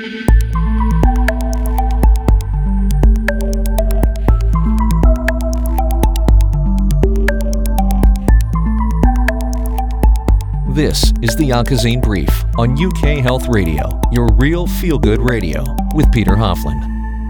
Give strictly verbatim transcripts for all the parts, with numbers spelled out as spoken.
This is the Oncozine Brief on U K Health Radio, your real feel-good radio, with Peter Hofland.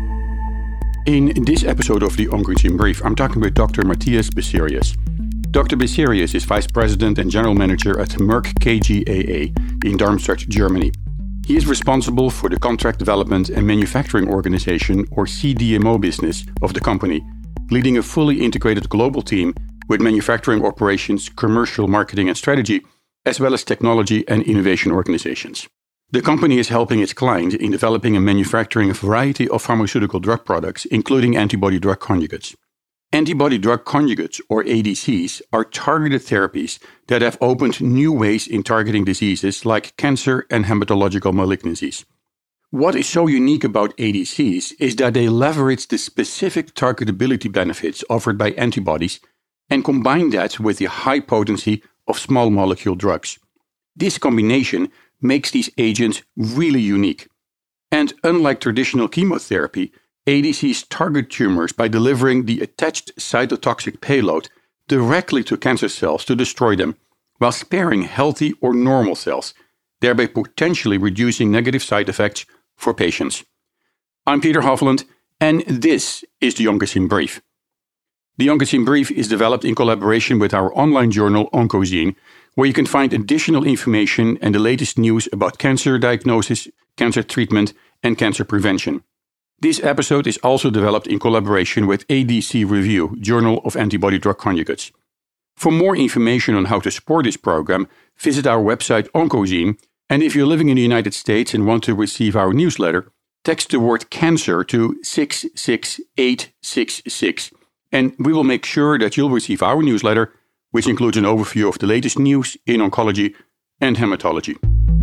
In this episode of the Oncozine Brief, I'm talking with Doctor Matthias Becerrius. Doctor Becerrius is Vice President and General Manager at Merck K G A A in Darmstadt, Germany. He is responsible for the Contract Development and Manufacturing Organization, or C D M O business, of the company, leading a fully integrated global team with manufacturing operations, commercial marketing and strategy, as well as technology and innovation organizations. The company is helping its clients in developing and manufacturing a variety of pharmaceutical drug products, including antibody-drug conjugates. Antibody-drug conjugates, or A D Cs, are targeted therapies that have opened new ways in targeting diseases like cancer and hematological malignancies. What is so unique about A D Cs is that they leverage the specific targetability benefits offered by antibodies and combine that with the high potency of small molecule drugs. This combination makes these agents really unique. And unlike traditional chemotherapy, A D Cs target tumors by delivering the attached cytotoxic payload directly to cancer cells to destroy them, while sparing healthy or normal cells, thereby potentially reducing negative side effects for patients. I'm Peter Hofland, and this is the Oncozine Brief. The Oncozine Brief is developed in collaboration with our online journal Oncozine, where you can find additional information and the latest news about cancer diagnosis, cancer treatment, and cancer prevention. This episode is also developed in collaboration with A D C Review, Journal of Antibody-Drug Conjugates. For more information on how to support this program, visit our website Oncozine, and if you're living in the United States and want to receive our newsletter, text the word cancer to six six eight six six. And we will make sure that you'll receive our newsletter, which includes an overview of the latest news in oncology and hematology.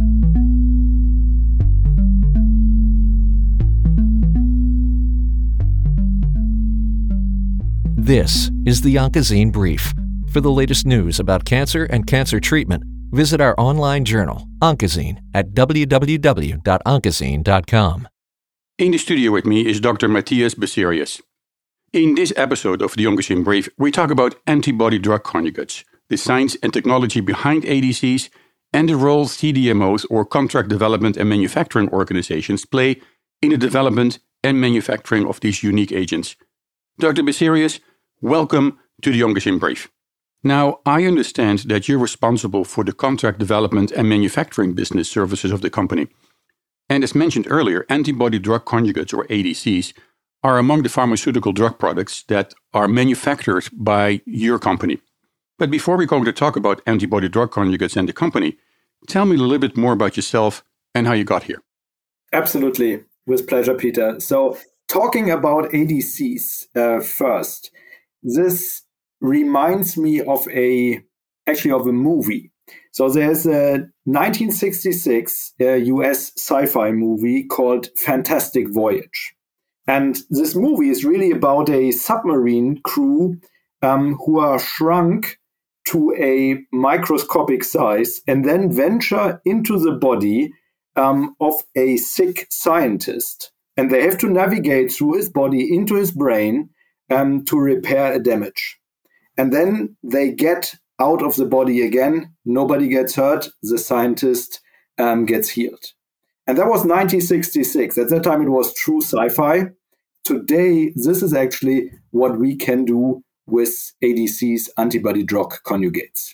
This is the Oncozine Brief. For the latest news about cancer and cancer treatment, visit our online journal, Oncozine, at w w w dot oncozine dot com. In the studio with me is Doctor Matthias Becerrius. In this episode of the Oncozine Brief, we talk about antibody-drug conjugates, the science and technology behind A D Cs, and the role C D M Os, or Contract Development and Manufacturing Organizations, play in the development and manufacturing of these unique agents. Doctor Becerrius, welcome to the Oncozine Brief. Now, I understand that you're responsible for the contract development and manufacturing business services of the company. And as mentioned earlier, antibody-drug conjugates, or A D Cs, are among the pharmaceutical drug products that are manufactured by your company. But before we're going to talk about antibody-drug conjugates and the company, tell me a little bit more about yourself and how you got here. Absolutely. With pleasure, Peter. So talking about A D Cs uh, first, this reminds me of a, actually of a movie. So there's a nineteen sixty-six uh, U S sci-fi movie called Fantastic Voyage. And this movie is really about a submarine crew um, who are shrunk to a microscopic size and then venture into the body um, of a sick scientist. And they have to navigate through his body into his brain um, to repair a damage. And then they get out of the body again. Nobody gets hurt. The scientist um, gets healed. And that was nineteen sixty-six. At that time, it was true sci-fi. Today, this is actually what we can do with A D Cs, antibody-drug conjugates.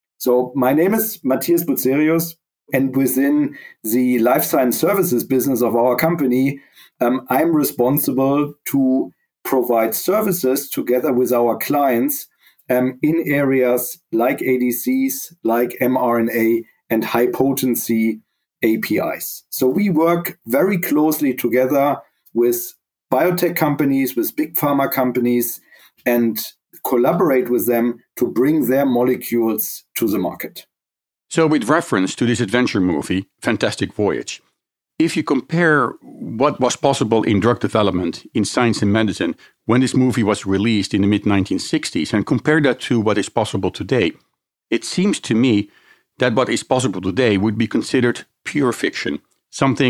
So my name is Matthias Becerrius, and within the life science services business of our company, um, I'm responsible to provide services together with our clients um, in areas like A D Cs, like mRNA, and high-potency A P Is. So we work very closely together with biotech companies, with big pharma companies, and collaborate with them to bring their molecules to the market. So with reference to this adventure movie, Fantastic Voyage, if you compare what was possible in drug development, in science and medicine, when this movie was released in the mid nineteen sixties, and compare that to what is possible today, it seems to me that what is possible today would be considered pure fiction, something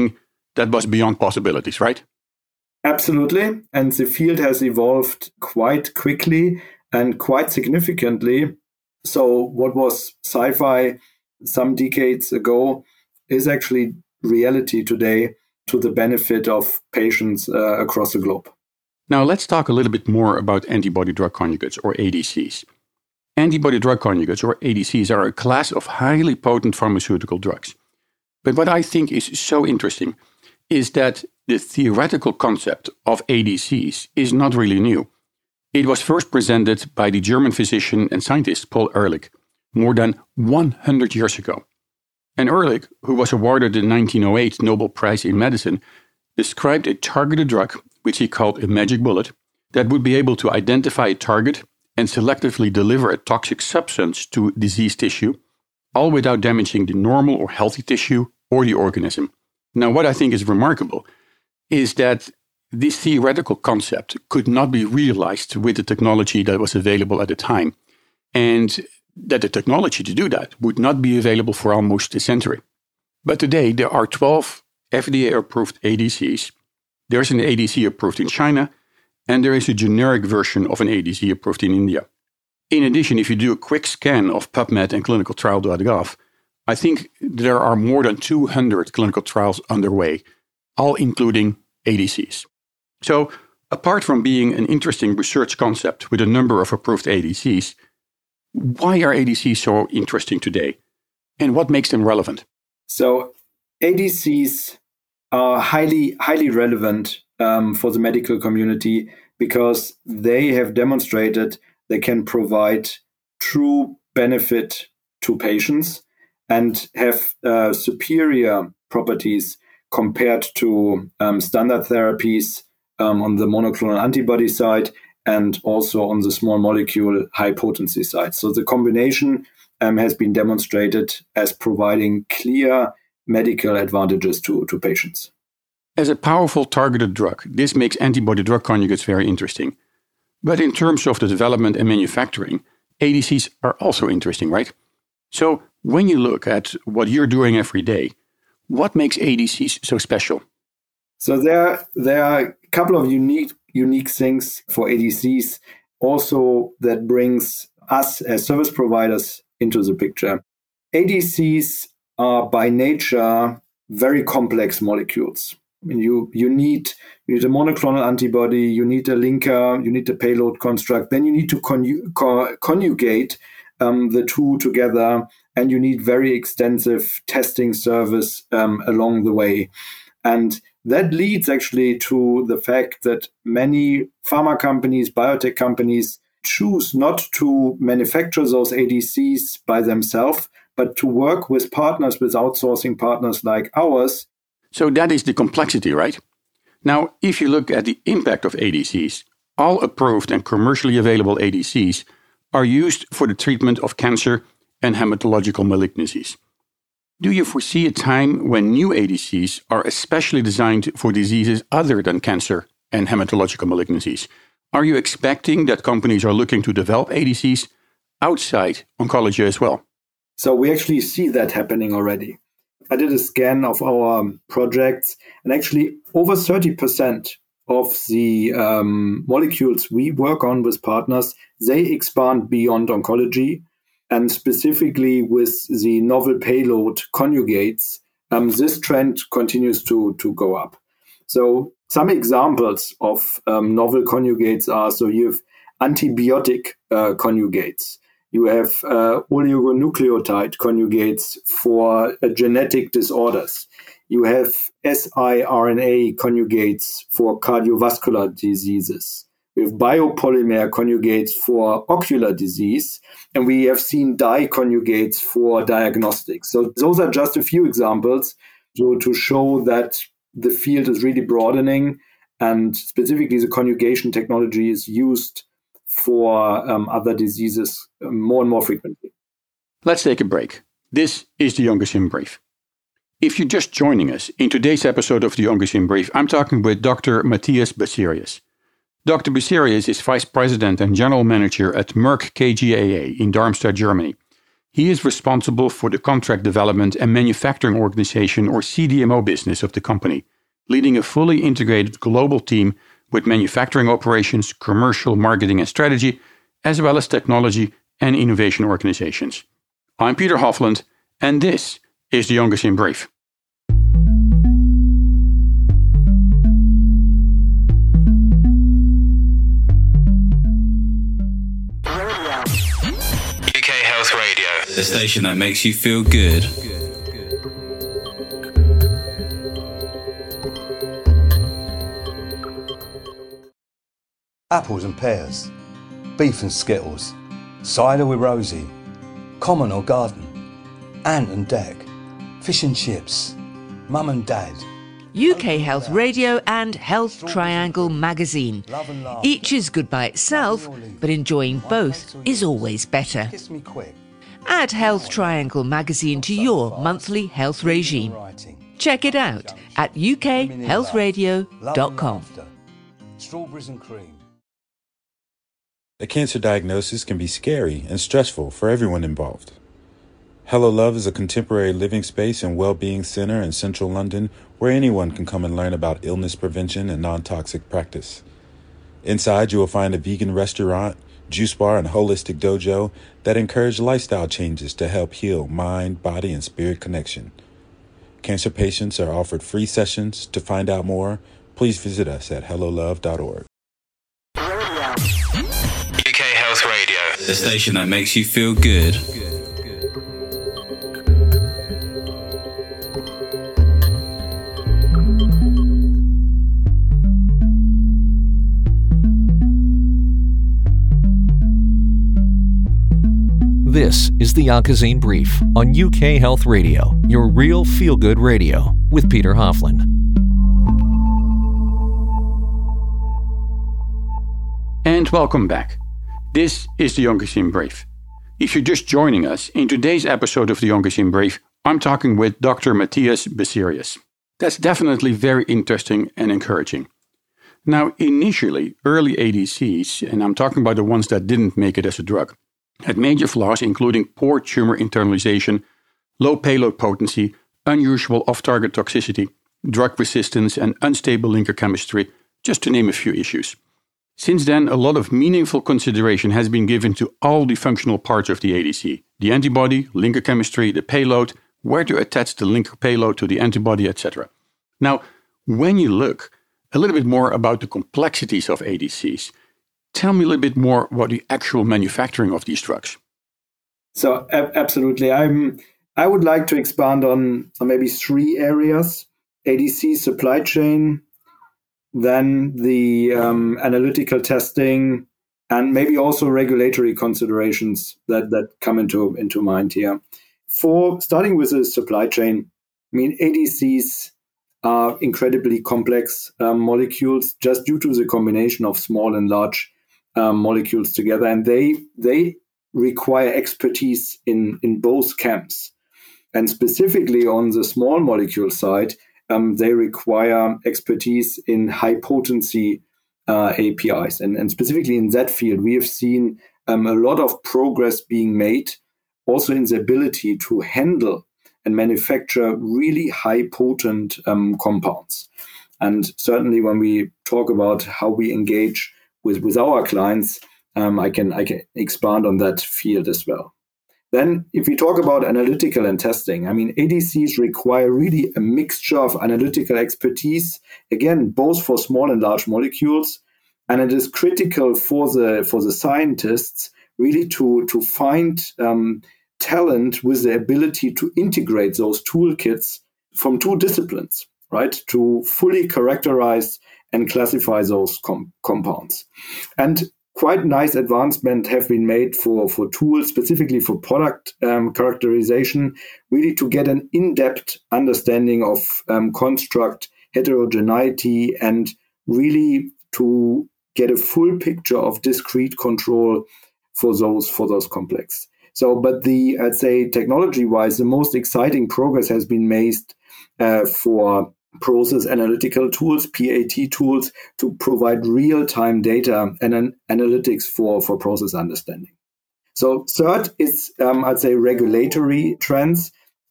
that was beyond possibilities, right? Absolutely. And the field has evolved quite quickly and quite significantly. So what was sci-fi some decades ago is actually reality today to the benefit of patients uh, across the globe. Now let's talk a little bit more about antibody-drug conjugates, or A D Cs. Antibody-drug conjugates, or A D Cs, are a class of highly potent pharmaceutical drugs. But what I think is so interesting is that the theoretical concept of A D Cs is not really new. It was first presented by the German physician and scientist Paul Ehrlich more than one hundred years ago. And Ehrlich, who was awarded the nineteen oh eight Nobel Prize in Medicine, described a targeted drug, which he called a magic bullet, that would be able to identify a target and selectively deliver a toxic substance to diseased tissue, all without damaging the normal or healthy tissue or the organism. Now, what I think is remarkable is that this theoretical concept could not be realized with the technology that was available at the time, and that the technology to do that would not be available for almost a century. But today, there are twelve F D A-approved A D Cs. There's an A D C approved in China, and there is a generic version of an A D C approved in India. In addition, if you do a quick scan of PubMed and clinical trial dot gov, I think there are more than two hundred clinical trials underway, all including A D Cs. So, apart from being an interesting research concept with a number of approved A D Cs, why are A D Cs so interesting today? And what makes them relevant? So, A D Cs are highly, highly relevant um, for the medical community because they have demonstrated they can provide true benefit to patients and have uh, superior properties compared to um, standard therapies um, on the monoclonal antibody side and also on the small molecule high potency side. So the combination um, has been demonstrated as providing clear medical advantages to, to patients. As a powerful targeted drug, this makes antibody-drug conjugates very interesting. But in terms of the development and manufacturing, A D Cs are also interesting, right? So when you look at what you're doing every day, what makes A D Cs so special? So there, there are a couple of unique, unique things for A D Cs also that brings us as service providers into the picture. A D Cs are by nature very complex molecules. I mean, you, you need you need a monoclonal antibody, you need a linker, you need a payload construct, then you need to conju- co- conjugate um, the two together, and you need very extensive testing service um, along the way. And that leads actually to the fact that many pharma companies, biotech companies choose not to manufacture those A D Cs by themselves, but to work with partners, with outsourcing partners like ours. So that is the complexity, right? Now, if you look at the impact of A D Cs, all approved and commercially available A D Cs are used for the treatment of cancer and hematological malignancies. Do you foresee a time when new A D Cs are especially designed for diseases other than cancer and hematological malignancies? Are you expecting that companies are looking to develop A D Cs outside oncology as well? So we actually see that happening already. I did a scan of our projects, and actually over thirty percent of the um, molecules we work on with partners, they expand beyond oncology. And specifically with the novel payload conjugates, um, this trend continues to, to go up. So some examples of um, novel conjugates are, so you have antibiotic uh, conjugates. You have uh, oligonucleotide conjugates for uh, genetic disorders. You have siRNA conjugates for cardiovascular diseases. We have biopolymer conjugates for ocular disease, and we have seen dye conjugates for diagnostics. So those are just a few examples to, to show that the field is really broadening, and specifically the conjugation technology is used for um, other diseases more and more frequently. Let's take a break. This is the OncoSym Brief. If you're just joining us, in today's episode of the OncoSym Brief, I'm talking with Doctor Matthias Becerrius. Doctor Becerrius is Vice President and General Manager at Merck K G A A in Darmstadt, Germany. He is responsible for the contract development and manufacturing organization, or C D M O, business of the company. leading a fully integrated global team with manufacturing operations, commercial, marketing and strategy, as well as technology and innovation organizations. I'm Peter Hofland, and this is the Oncosin Brief. U K Health Radio, the station that makes you feel good. Apples and pears, beef and skittles, cider with Rosie, common or garden, ant and deck, fish and chips, mum and dad. U K Health Radio and Health Triangle magazine. Each is good by itself, but enjoying both is always better. Kiss me quick. Add Health Triangle magazine to your monthly health regime. Check it out at u k health radio dot com. Strawberries and cream. A cancer diagnosis can be scary and stressful for everyone involved. Hello Love is a contemporary living space and well-being center in central London where anyone can come and learn about illness prevention and non-toxic practice. Inside, you will find a vegan restaurant, juice bar, and holistic dojo that encourage lifestyle changes to help heal mind, body, and spirit connection. Cancer patients are offered free sessions. To find out more, please visit us at hello love dot org. U K Health Radio, the station that makes you feel good. This is the Oncosin Brief on U K Health Radio, your real feel-good radio, with Peter Hofland. And welcome back. This is the Oncosin Brief. If you're just joining us, in today's episode of the Oncosin Brief, I'm talking with Doctor Matthias Becerrius. That's definitely very interesting and encouraging. Now, initially, early A D Cs, and I'm talking about the ones that didn't make it as a drug, had major flaws including poor tumor internalization, low payload potency, unusual off-target toxicity, drug resistance, and unstable linker chemistry, just to name a few issues. Since then, a lot of meaningful consideration has been given to all the functional parts of the A D C: the antibody, linker chemistry, the payload, where to attach the linker payload to the antibody, et cetera. Now, when you look a little bit more about the complexities of A D Cs, tell me a little bit more about the actual manufacturing of these drugs. So, ab- absolutely. I'm, I would like to expand on, on maybe three areas: A D C supply chain, then the um, analytical testing, and maybe also regulatory considerations that, that come into, into mind here. For starting with the supply chain, I mean, A D Cs are incredibly complex um, molecules just due to the combination of small and large um, molecules together, and they they require expertise in, in both camps. And specifically on the small molecule side, Um, they require expertise in high potency uh, A P Is. And, and specifically in that field, we have seen um, a lot of progress being made also in the ability to handle and manufacture really high potent um, compounds. And certainly when we talk about how we engage with, with our clients, um, I can I can expand on that field as well. Then if we talk about analytical and testing, I mean, A D Cs require really a mixture of analytical expertise, again, both for small and large molecules. And it is critical for the for the scientists really to, to find um, talent with the ability to integrate those toolkits from two disciplines, right, to fully characterize and classify those com- compounds. And quite nice advancement have been made for, for tools, specifically for product um, characterization, really to get an in-depth understanding of um, construct heterogeneity and really to get a full picture of discrete control for those for those complex. So, but the, I'd say technology-wise, the most exciting progress has been made uh, for process analytical tools, P A T tools, to provide real-time data and an analytics for, for process understanding. So third is, um, I'd say, regulatory trends.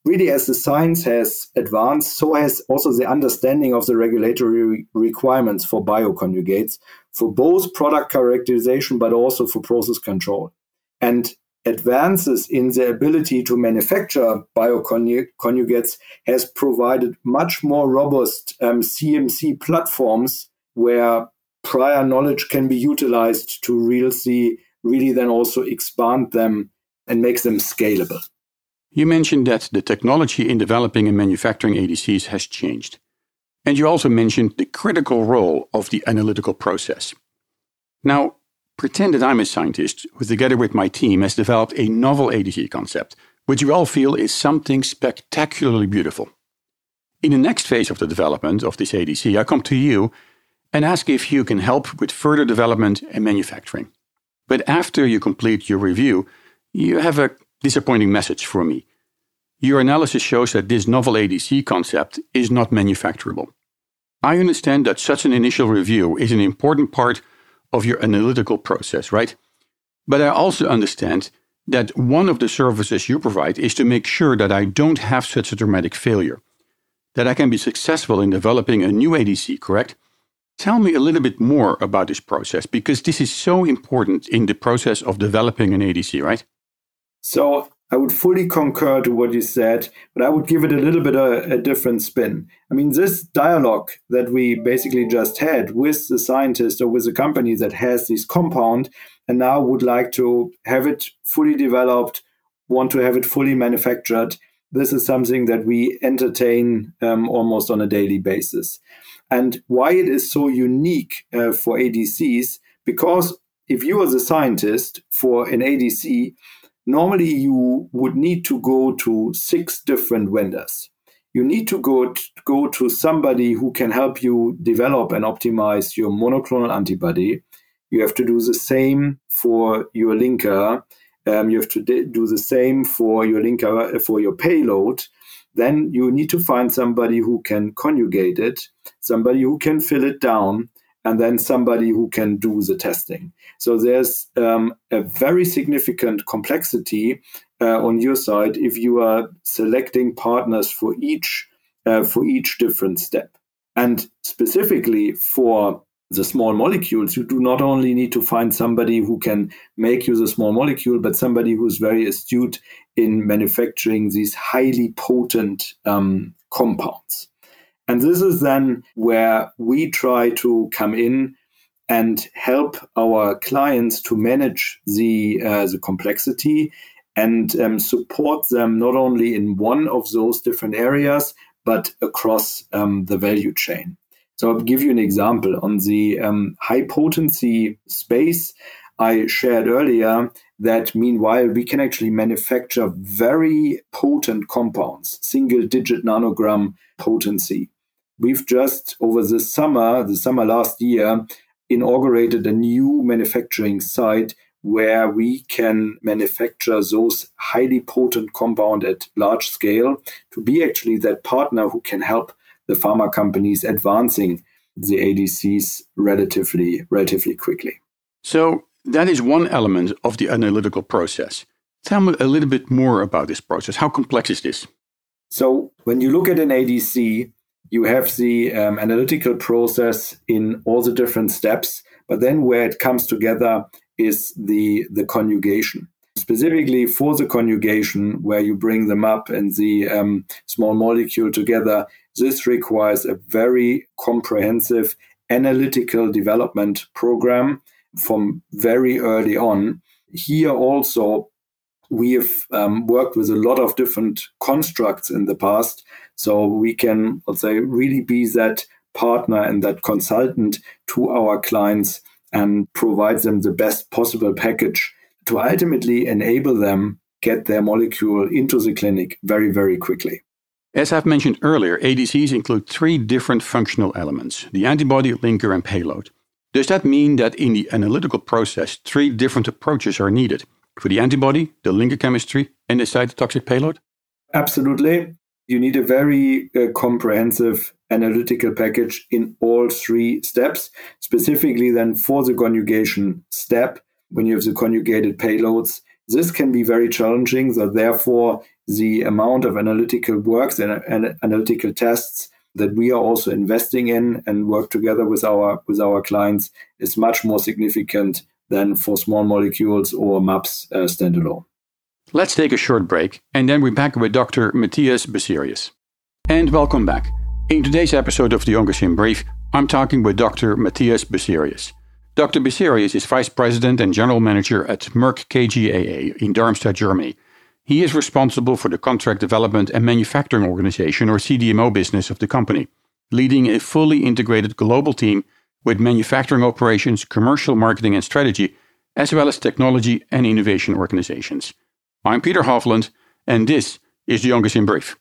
really, as the science has advanced, so has also the understanding of the regulatory requirements for bioconjugates, for both product characterization, but also for process control. And advances in the ability to manufacture bioconjugates has provided much more robust um, C M C platforms where prior knowledge can be utilized to really, really then also expand them and make them scalable. You mentioned that the technology in developing and manufacturing A D Cs has changed. And you also mentioned the critical role of the analytical process. Now, pretend that I'm a scientist who, together with my team, has developed a novel A D C concept, which we all feel is something spectacularly beautiful. In the next phase of the development of this A D C, I come to you and ask if you can help with further development and manufacturing. But after you complete your review, you have a disappointing message for me. Your analysis shows that this novel A D C concept is not manufacturable. I understand that such an initial review is an important part of your analytical process, right? But I also understand that one of the services you provide is to make sure that I don't have such a dramatic failure, that I can be successful in developing a new A D C, correct? Tell me a little bit more about this process, because this is so important in the process of developing an A D C, right? So I would fully concur to what you said, but I would give it a little bit of a different spin. I mean, this dialogue that we basically just had with the scientist or with a company that has this compound and now would like to have it fully developed, want to have it fully manufactured, this is something that we entertain um, almost on a daily basis. And why it is so unique uh, for A D Cs, because if you are the scientist for an A D C, normally you would need to go to six different vendors. You need to go, to go to somebody who can help you develop and optimize your monoclonal antibody. You have to do the same for your linker. Um, you have to d- do the same for your linker, for your payload. Then you need to find somebody who can conjugate it, somebody who can fill it down, and then somebody who can do the testing. So there's um, a very significant complexity uh, on your side if you are selecting partners for each uh, for each different step. And specifically for the small molecules, you do not only need to find somebody who can make you the small molecule, but somebody who's very astute in manufacturing these highly potent um, compounds. And this is then where we try to come in and help our clients to manage the uh, the complexity and um, support them not only in one of those different areas, but across um, the value chain. So I'll give you an example. On the um, high potency space, I shared earlier that meanwhile we can actually manufacture very potent compounds, single digit nanogram potency. We've just, over the summer, the summer last year, inaugurated a new manufacturing site where we can manufacture those highly potent compounds at large scale to be actually that partner who can help the pharma companies advancing the A D Cs relatively, relatively quickly. So that is one element of the analytical process. Tell me a little bit more about this process. How complex is this? So when you look at an A D C, you have the um, analytical process in all the different steps, but then where it comes together is the, the conjugation. Specifically for the conjugation, where you bring them up and the um, small molecule together, this requires a very comprehensive analytical development program from very early on. Here also, we have um, worked with a lot of different constructs in the past, so we can, let's say, really be that partner and that consultant to our clients and provide them the best possible package to ultimately enable them get their molecule into the clinic very, very quickly. As I've mentioned earlier, A D Cs include three different functional elements: the antibody, linker, and payload. Does that mean that in the analytical process, three different approaches are needed for the antibody, the linker chemistry, and the cytotoxic payload? Absolutely. You need a very uh, comprehensive analytical package in all three steps, specifically then for the conjugation step, when you have the conjugated payloads. This can be very challenging, so therefore the amount of analytical works and, and analytical tests that we are also investing in and work together with our with our clients is much more significant than for small molecules or MAPS uh, standalone. Let's take a short break, and then we're back with Doctor Matthias Becerrius. And welcome back. In today's episode of the OncoSym Brief, I'm talking with Doctor Matthias Becerrius. Doctor Becerrius is Vice President and General Manager at Merck K G A A in Darmstadt, Germany. He is responsible for the contract development and manufacturing organization, or C D M O, business of the company, leading a fully integrated global team with manufacturing operations, commercial marketing and strategy, as well as technology and innovation organizations. I'm Peter Hovland, and this is the OncoSym Brief.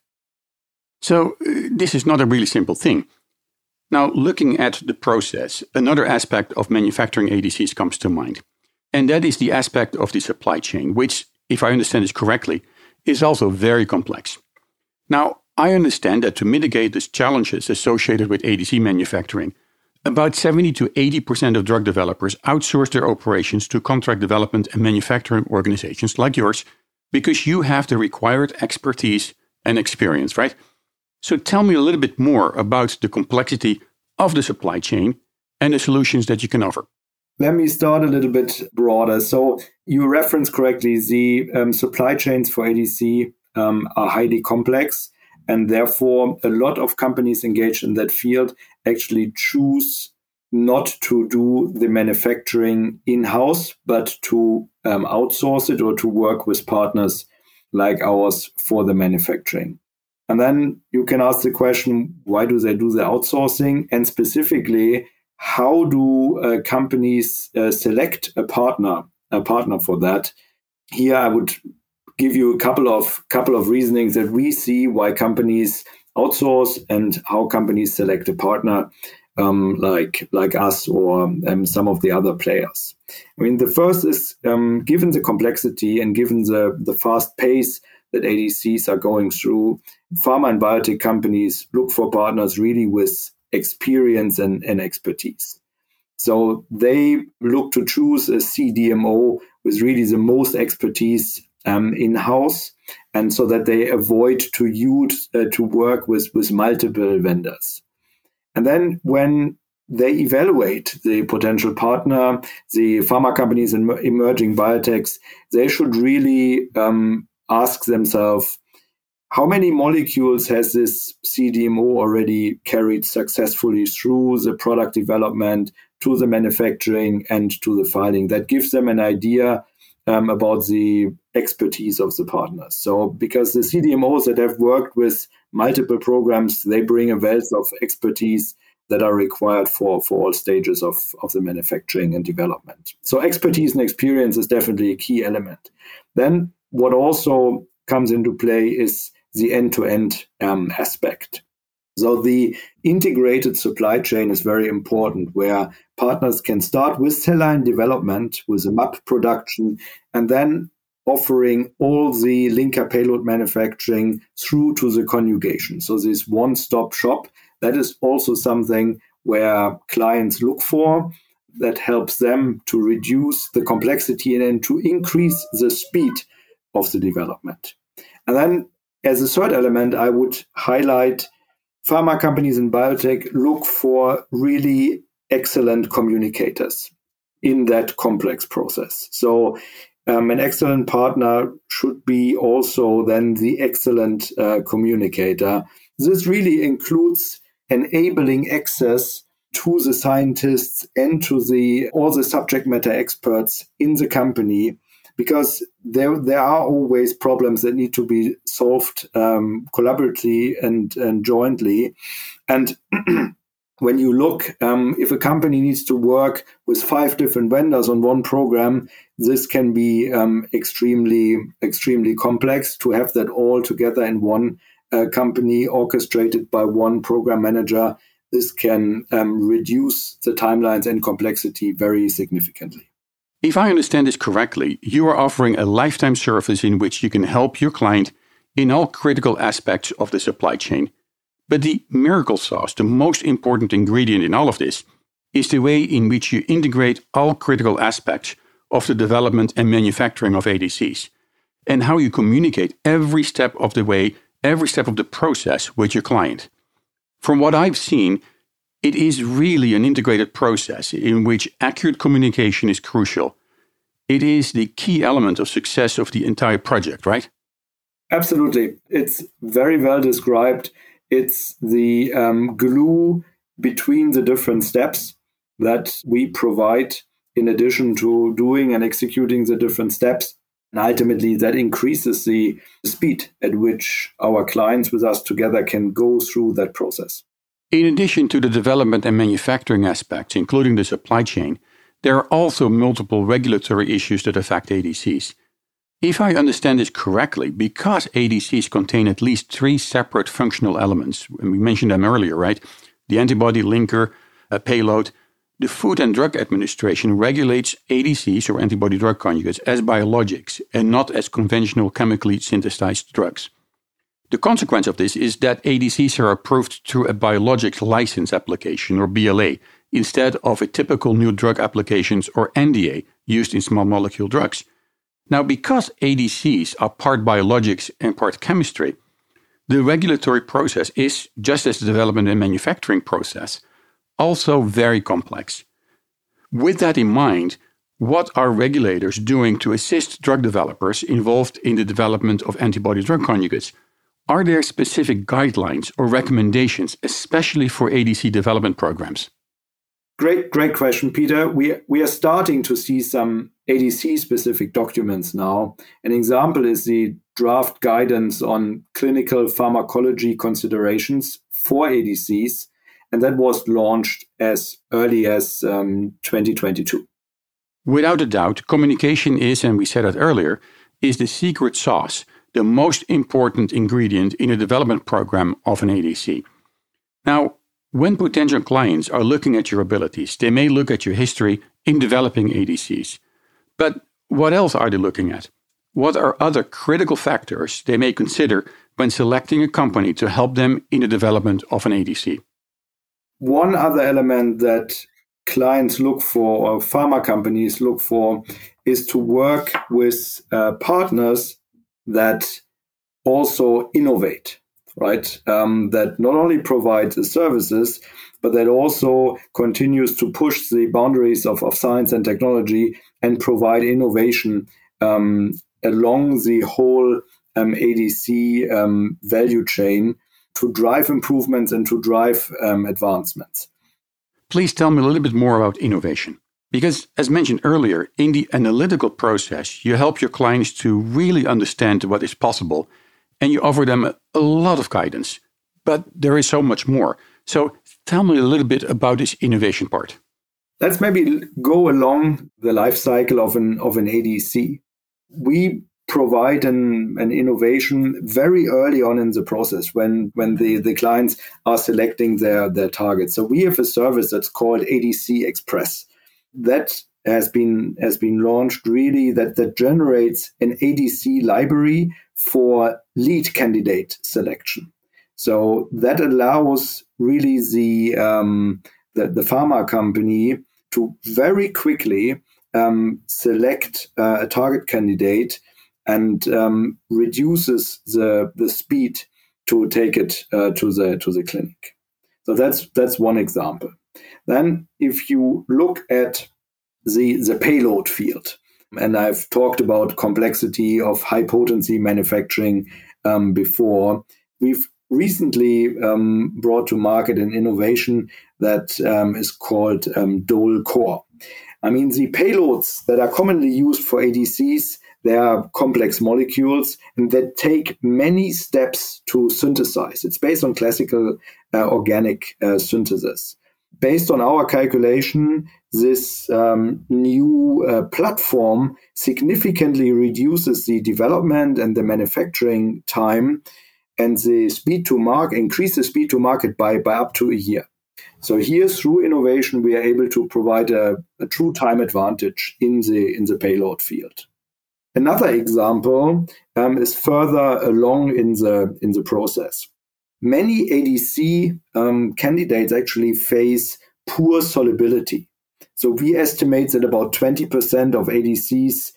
So, uh, this is not a really simple thing. Now, looking at the process, another aspect of manufacturing A D Cs comes to mind. And that is the aspect of the supply chain, which, if I understand this correctly, is also very complex. Now, I understand that to mitigate the challenges associated with A D C manufacturing, about seventy to eighty percent of drug developers outsource their operations to contract development and manufacturing organizations like yours, because you have the required expertise and experience, right? So tell me a little bit more about the complexity of the supply chain and the solutions that you can offer. Let me start a little bit broader. So you referenced correctly, the um, supply chains for A D C um, are highly complex, and therefore a lot of companies engaged in that field actually choose not to do the manufacturing in-house, but to um, outsource it or to work with partners like ours for the manufacturing. And then you can ask the question, why do they do the outsourcing? And specifically, how do uh, companies uh, select a partner, a partner for that? Here, I would give you a couple of couple of reasonings that we see why companies outsource and how companies select a partner um, like like us or um, some of the other players. I mean, the first is um, given the complexity and given the the fast pace that A D Cs are going through, pharma and biotech companies look for partners really with experience and, and expertise. So they look to choose a C D M O with really the most expertise um, in-house, and so that they avoid to use uh, to work with, with multiple vendors. And then when they evaluate the potential partner, the pharma companies and emerging biotechs, they should really um, ask themselves, how many molecules has this C D M O already carried successfully through the product development, to the manufacturing, and to the filing? That gives them an idea um, about the expertise of the partners. So because the C D M Os that have worked with multiple programs, they bring a wealth of expertise that are required for, for all stages of, of the manufacturing and development. So expertise and experience is definitely a key element. Then what also comes into play is the end-to-end um, aspect. So the integrated supply chain is very important, where partners can start with cell line development, with a MAP production, and then offering all the linker payload manufacturing through to the conjugation. So this one-stop shop, that is also something where clients look for, that helps them to reduce the complexity and then to increase the speed of the development. And then as a third element, I would highlight pharma companies and biotech look for really excellent communicators in that complex process. So um, an excellent partner should be also then the excellent uh, communicator. This really includes enabling access to the scientists and to the all the subject matter experts in the company, because there there are always problems that need to be solved um, collaboratively and, and jointly. And when you look, um, if a company needs to work with five different vendors on one program, this can be um, extremely, extremely complex to have that all together in one uh, company orchestrated by one program manager. This can um, reduce the timelines and complexity very significantly. If I understand this correctly, you are offering a lifetime service in which you can help your client in all critical aspects of the supply chain. But the miracle sauce, the most important ingredient in all of this, is the way in which you integrate all critical aspects of the development and manufacturing of A D Cs. and how you communicate every step of the way, every step of the process with your client. From what I've seen, it is really an integrated process in which accurate communication is crucial. It is the key element of success of the entire project, right? Absolutely. It's very well described. It's the um, glue between the different steps that we provide in addition to doing and executing the different steps. And ultimately, that increases the speed at which our clients with us together can go through that process. In addition to the development and manufacturing aspects, including the supply chain, there are also multiple regulatory issues that affect A D Cs. If I understand this correctly, because A D Cs contain at least three separate functional elements, and we mentioned them earlier, right? The antibody linker, a payload, the Food and Drug Administration regulates A D Cs or antibody-drug conjugates as biologics and not as conventional chemically synthesized drugs. The consequence of this is that A D Cs are approved through a biologics license application or B L A instead of a typical new drug applications or N D A used in small molecule drugs. Now, because A D Cs are part biologics and part chemistry, the regulatory process is, just as the development and manufacturing process, also very complex. With that in mind, what are regulators doing to assist drug developers involved in the development of antibody-drug conjugates? Are there specific guidelines or recommendations, especially for A D C development programs? Great, great question, Peter. We, we are starting to see some A D C-specific documents now. An example is the draft guidance on clinical pharmacology considerations for A D Cs, and that was launched as early as um, twenty twenty-two. Without a doubt, communication is, and we said it earlier, is the secret sauce, the most important ingredient in a development program of an A D C. Now, when potential clients are looking at your abilities, they may look at your history in developing A D Cs. But what else are they looking at? What are other critical factors they may consider when selecting a company to help them in the development of an A D C? One other element that clients look for, or pharma companies look for, is to work with uh, partners that also innovate, right? Um, that not only provide the services, but that also continues to push the boundaries of, of science and technology and provide innovation um, along the whole um, A D C um, value chain to drive improvements and to drive um, advancements. Please tell me a little bit more about innovation. Because, as mentioned earlier, in the analytical process, you help your clients to really understand what is possible, and you offer them a, a lot of guidance. But there is so much more. So tell me a little bit about this innovation part. Let's maybe go along the life cycle of an of an A D C. We provide an, an innovation very early on in the process when, when the, the clients are selecting their, their targets. So we have a service that's called A D C Express. That has been has been launched really that, that generates an A D C library for lead candidate selection. So that allows really the um, the, the pharma company to very quickly um, select uh, a target candidate and um, reduces the the speed to take it uh, to the to the clinic. So that's that's one example. Then, if you look at the, the payload field, and I've talked about complexity of high potency manufacturing um, before, we've recently um, brought to market an innovation that um, is called um, Dole Core. I mean, the payloads that are commonly used for A D Cs, they are complex molecules and that take many steps to synthesize. It's based on classical uh, organic uh, synthesis. Based on our calculation, this um, new uh, platform significantly reduces the development and the manufacturing time, and the speed to market, increases speed to market by, by up to a year. So here, through innovation, we are able to provide a, a true time advantage in the in the payload field. Another example um, is further along in the in the process. Many A D C um, candidates actually face poor solubility. So we estimate that about twenty percent of A D Cs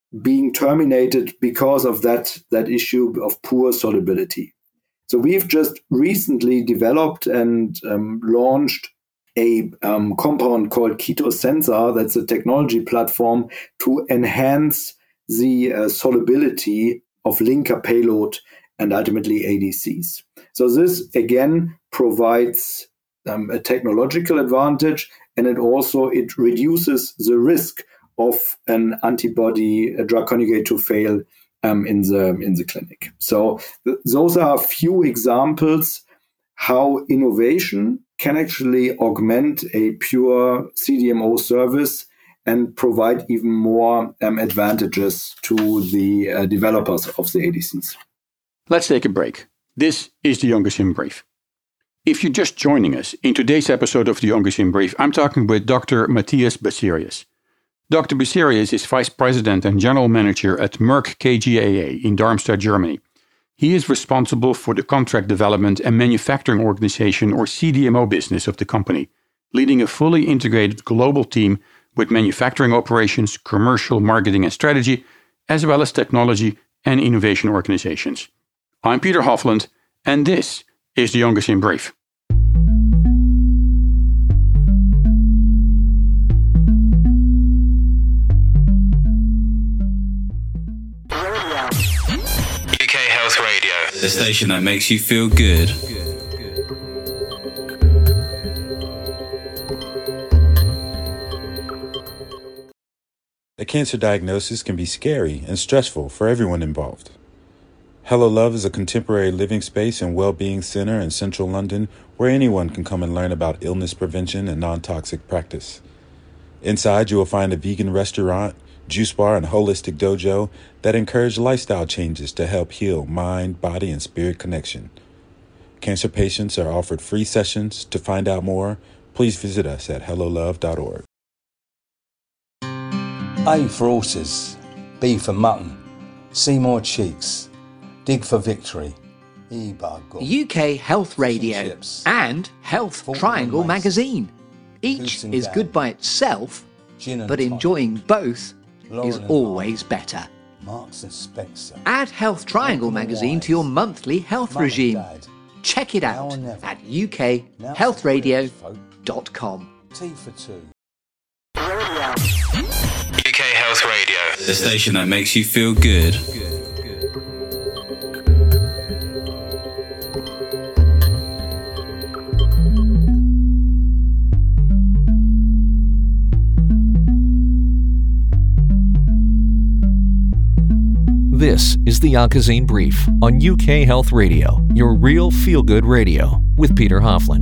being terminated because of that, that issue of poor solubility. So we've just recently developed and um, launched a um, compound called KetoSensor. That's a technology platform to enhance the uh, solubility of linker payload and ultimately A D Cs. So this, again, provides um, a technological advantage, and it also it reduces the risk of an antibody a drug conjugate to fail um, in the in the clinic. So th- those are a few examples how innovation can actually augment a pure C D M O service and provide even more um, advantages to the uh, developers of the A D Cs. Let's take a break. This is the Oncosin Brief. If you're just joining us, in today's episode of the Oncosin Brief, I'm talking with Doctor Matthias Becerrius. Doctor Becerrius is Vice President and General Manager at Merck K G A A in Darmstadt, Germany. He is responsible for the contract development and manufacturing organization, or C D M O business of the company, leading a fully integrated global team with manufacturing operations, commercial, marketing and strategy, as well as technology and innovation organizations. I'm Peter Hofland, and this is the Oncosin Brief. U K Health Radio, the station that makes you feel good. A cancer diagnosis can be scary and stressful for everyone involved. Hello Love is a contemporary living space and well-being center in central London where anyone can come and learn about illness prevention and non-toxic practice. Inside, you will find a vegan restaurant, juice bar, and holistic dojo that encourage lifestyle changes to help heal mind, body, and spirit connection. Cancer patients are offered free sessions. To find out more, please visit us at hello love dot org. A for horses, B for mutton, Seymour Cheeks, Dig for victory, E by God. U K Health Radio and Health Triangle magazine. Each is good by itself, but enjoying both is always better. Marks and Spencer. Add Health Triangle magazine to your monthly health regime. Check it out at u k health radio dot com. T for two. U K Health Radio, the station that makes you feel good. This is the Oncosin Brief on U K Health Radio, your real feel-good radio, with Peter Hofland.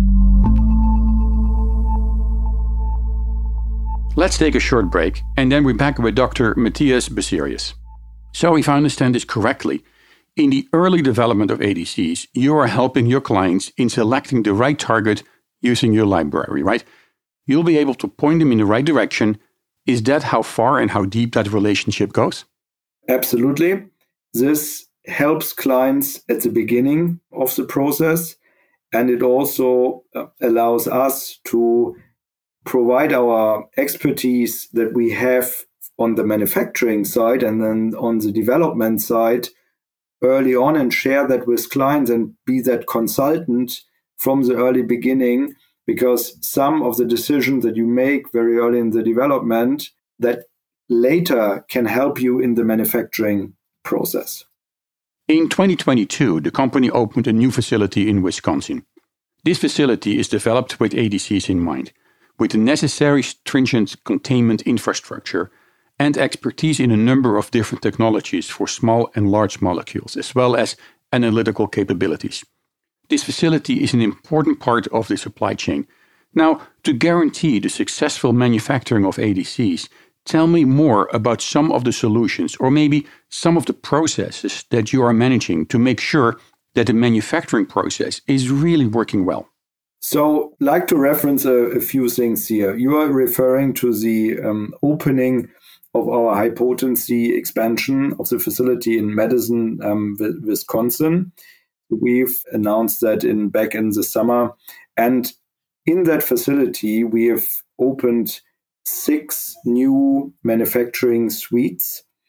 Let's take a short break, and then we're back with Doctor Matthias Becerrius. So if I understand this correctly, in the early development of A D Cs, you are helping your clients in selecting the right target using your library, right? You'll be able to point them in the right direction. Is that how far and how deep that relationship goes? Absolutely. This helps clients at the beginning of the process, and it also allows us to provide our expertise that we have on the manufacturing side and then on the development side early on and share that with clients and be that consultant from the early beginning, because some of the decisions that you make very early in the development that later can help you in the manufacturing process. In twenty twenty-two, the company opened a new facility in Wisconsin. This facility is developed with A D Cs in mind, with the necessary stringent containment infrastructure and expertise in a number of different technologies for small and large molecules, as well as analytical capabilities. This facility is an important part of the supply chain. Now, to guarantee the successful manufacturing of A D Cs, tell me more about some of the solutions or maybe some of the processes that you are managing to make sure that the manufacturing process is really working well. So, I'd like to reference a, a few things here. You are referring to the um, opening of our high potency expansion of the facility in Madison, um, Wisconsin. We've announced that in back in the summer. And in that facility, we have opened six new manufacturing suites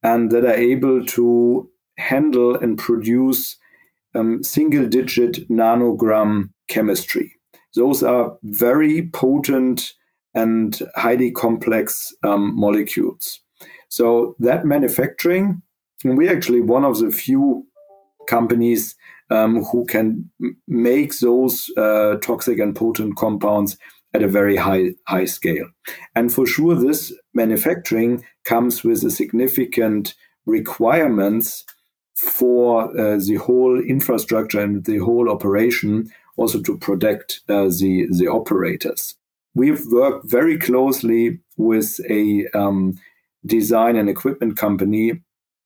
and that are able to handle and produce um, single-digit nanogram chemistry. Those are very potent and highly complex um, molecules. So that manufacturing, and we're actually one of the few companies um, who can m- make those uh, toxic and potent compounds at a very high high scale. And for sure, this manufacturing comes with a significant requirements for uh, the whole infrastructure and the whole operation, also to protect uh, the, the operators. We've worked very closely with a um, design and equipment company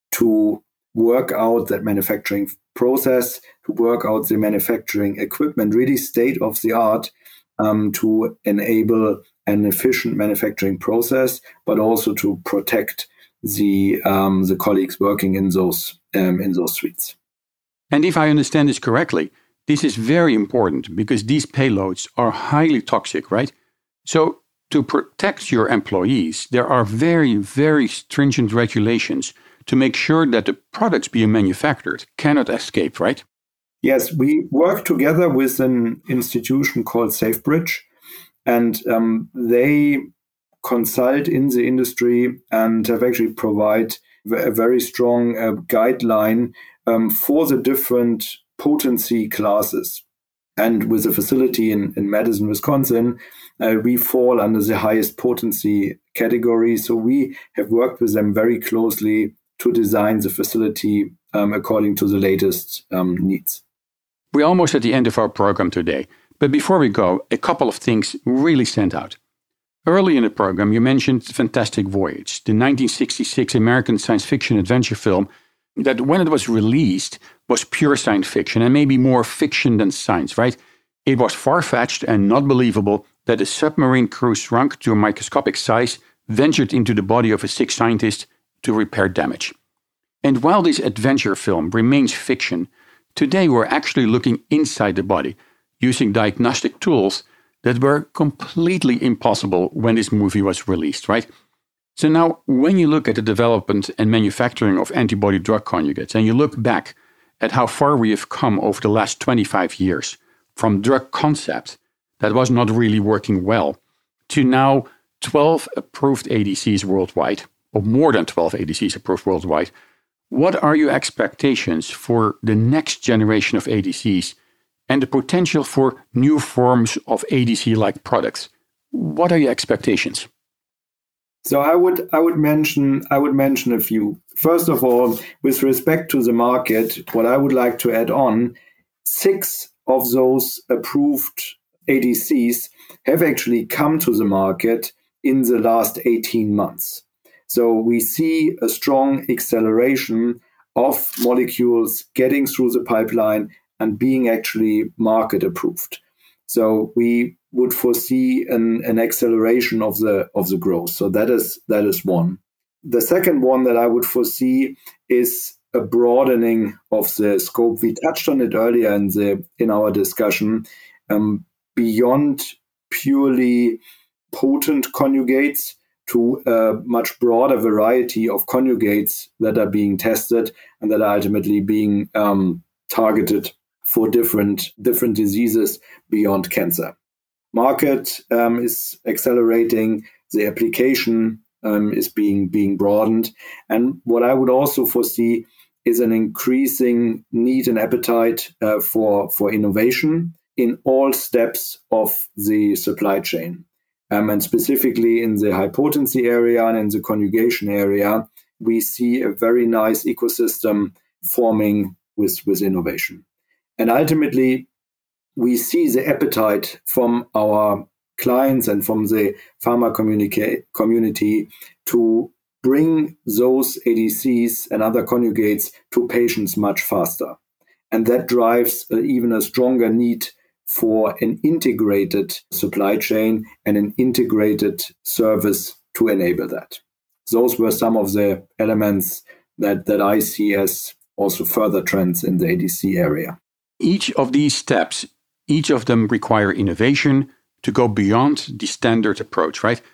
to work out that manufacturing process, to work out the manufacturing equipment, really state of the art, um, to enable an efficient manufacturing process, but also to protect the um, the colleagues working in those um, in those suites. And if I understand this correctly, this is very important because these payloads are highly toxic, right? So to protect your employees, there are very, very stringent regulations to make sure that the products being manufactured cannot escape, right? Yes, we work together with an institution called SafeBridge, and um, they consult in the industry and have actually provide a very strong uh, guideline um, for the different potency classes. And with a facility in, in Madison, Wisconsin, uh, we fall under the highest potency category. So we have worked with them very closely to design the facility um, according to the latest um, needs. We're almost at the end of our program today. But before we go, a couple of things really stand out. Early in the program, you mentioned Fantastic Voyage, the nineteen sixty-six American science fiction adventure film that when it was released was pure science fiction and maybe more fiction than science, right? It was far-fetched and not believable that a submarine crew shrunk to a microscopic size ventured into the body of a sick scientist to repair damage. And while this adventure film remains fiction, today we're actually looking inside the body using diagnostic tools that were completely impossible when this movie was released, right? So now, when you look at the development and manufacturing of antibody drug conjugates, and you look back at how far we have come over the last twenty-five years, from drug concept that was not really working well, to now twelve approved A D Cs worldwide, or more than twelve A D Cs approved worldwide, what are your expectations for the next generation of A D Cs and the potential for new forms of A D C-like products? What are your expectations? So I would I would mention I would mention a few. First of all, with respect to the market, what I would like to add on, six of those approved A D Cs have actually come to the market in the last eighteen months. So we see a strong acceleration of molecules getting through the pipeline and being actually market approved. So we would foresee an, an acceleration of the of the growth. So that is that is one. The second one that I would foresee is a broadening of the scope. We touched on it earlier in the in our discussion, um, beyond purely potent conjugates to a much broader variety of conjugates that are being tested and that are ultimately being um, targeted for different different diseases beyond cancer. Market um, is accelerating, the application um, is being being broadened, and what I would also foresee is an increasing need and appetite uh, for for innovation in all steps of the supply chain, um, and specifically in the high potency area and in the conjugation area, we see a very nice ecosystem forming with with innovation. And ultimately, we see the appetite from our clients and from the pharma communica- community to bring those A D Cs and other conjugates to patients much faster. And that drives uh, even a stronger need for an integrated supply chain and an integrated service to enable that. Those were some of the elements that, that I see as also further trends in the A D C area. Each of these steps, each of them require innovation to go beyond the standard approach, right?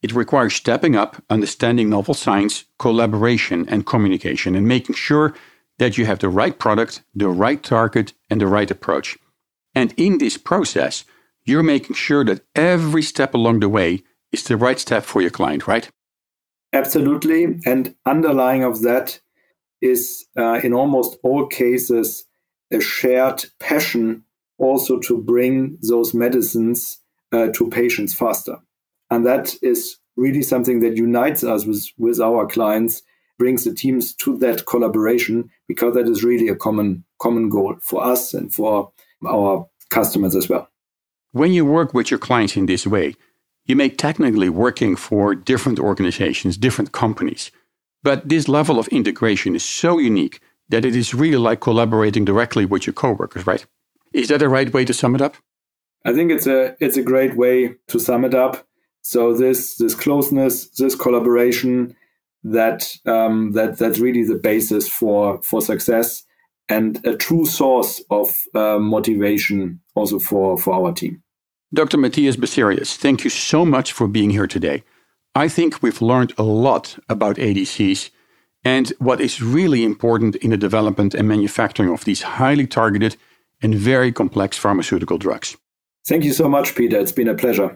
It requires stepping up, understanding novel science, collaboration, and communication, and making sure that you have the right product, the right target, and the right approach. And in this process, you're making sure that every step along the way is the right step for your client, right? Absolutely. And underlying of that is, uh, in almost all cases, a shared passion also to bring those medicines uh, to patients faster. And that is really something that unites us with, with our clients, brings the teams to that collaboration, because that is really a common common goal for us and for our customers as well. When you work with your clients in this way, you may technically working for different organizations, different companies. But this level of integration is so unique that it is really like collaborating directly with your coworkers, right? Is that the right way to sum it up? I think it's a it's a great way to sum it up. So this this closeness, this collaboration, that um, that that's really the basis for for success and a true source of uh, motivation also for, for our team. Doctor Matthias Becerrius, thank you so much for being here today. I think we've learned a lot about A D Cs and what is really important in the development and manufacturing of these highly targeted and very complex pharmaceutical drugs. Thank you so much, Peter. It's been a pleasure.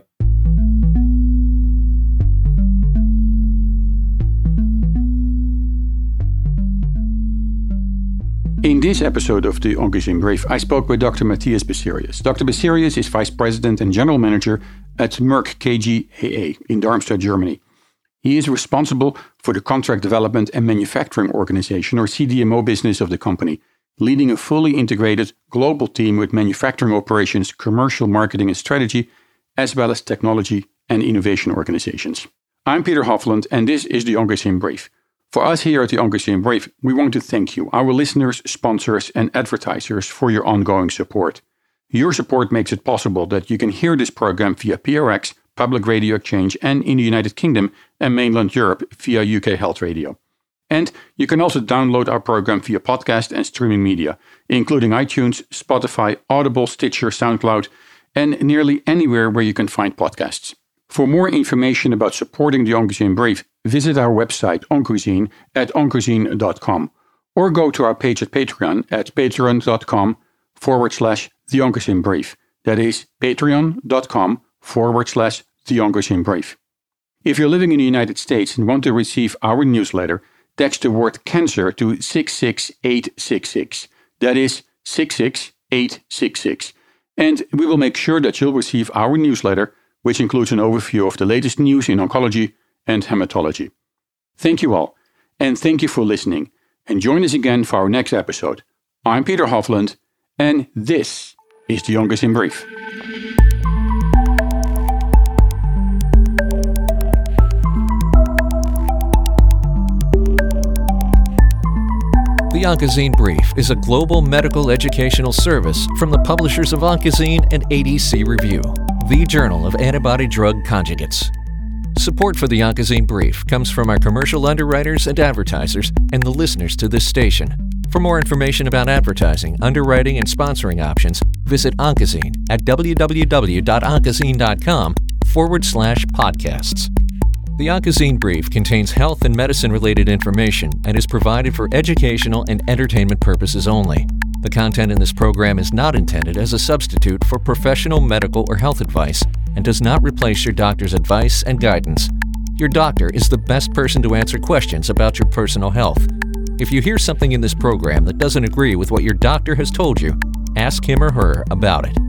In this episode of the Oncogene Brief, I spoke with Doctor Matthias Becerrius. Doctor Becerrius is Vice President and General Manager at Merck K G A A in Darmstadt, Germany. He is responsible for the Contract Development and Manufacturing Organization, or C D M O business of the company, leading a fully integrated global team with manufacturing operations, commercial marketing and strategy, as well as technology and innovation organizations. I'm Peter Hofland, and this is the Oncogene Brief. For us here at the Oncogene Brief, we want to thank you, our listeners, sponsors, and advertisers, for your ongoing support. Your support makes it possible that you can hear this program via P R X, Public Radio Exchange, and in the United Kingdom and mainland Europe via U K Health Radio. And you can also download our program via podcast and streaming media, including iTunes, Spotify, Audible, Stitcher, SoundCloud, and nearly anywhere where you can find podcasts. For more information about supporting the Oncogene Brief, visit our website Oncogene at oncogene dot com or go to our page at Patreon at patreon.com forward slash the Oncogene Brief. That is patreon.com forward slash the Oncogene Brief. If you're living in the United States and want to receive our newsletter, text the word cancer to six six eight six six. That is six six eight six six. And we will make sure that you'll receive our newsletter, which includes an overview of the latest news in oncology and hematology. Thank you all, and thank you for listening. And join us again for our next episode. I'm Peter Hofland, and this is the Oncogene Brief. The Oncogene Brief is a global medical educational service from the publishers of Oncogene and A D C Review, the journal of antibody-drug conjugates. Support for the Oncogene Brief comes from our commercial underwriters and advertisers and the listeners to this station. For more information about advertising, underwriting, and sponsoring options, visit Oncogene at www.oncogene.com forward slash podcasts. The Oncogene Brief contains health and medicine-related information and is provided for educational and entertainment purposes only. The content in this program is not intended as a substitute for professional medical or health advice and does not replace your doctor's advice and guidance. Your doctor is the best person to answer questions about your personal health. If you hear something in this program that doesn't agree with what your doctor has told you, ask him or her about it.